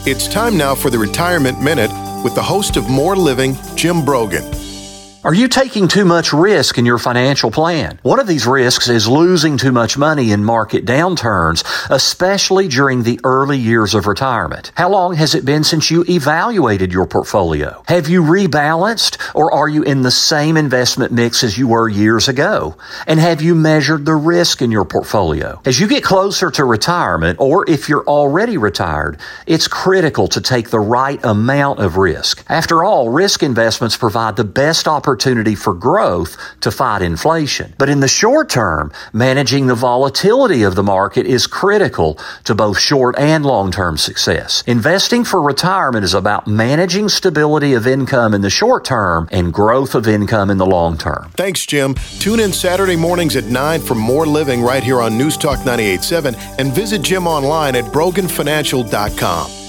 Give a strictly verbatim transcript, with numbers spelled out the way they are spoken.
It's time now for the Retirement Minute with the host of More Living, Jim Brogan. Are you taking too much risk in your financial plan? One of these risks is losing too much money in market downturns, especially during the early years of retirement. How long has it been since you evaluated your portfolio? Have you rebalanced, or are you in the same investment mix as you were years ago? And have you measured the risk in your portfolio? As you get closer to retirement, or if you're already retired, it's critical to take the right amount of risk. After all, risk investments provide the best opportunity opportunity for growth to fight inflation. But in the short term, managing the volatility of the market is critical to both short and long-term success. Investing for retirement is about managing stability of income in the short term and growth of income in the long term. Thanks, Jim. Tune in Saturday mornings at nine for More Living right here on News Talk ninety-eight point seven and visit Jim online at brogan financial dot com.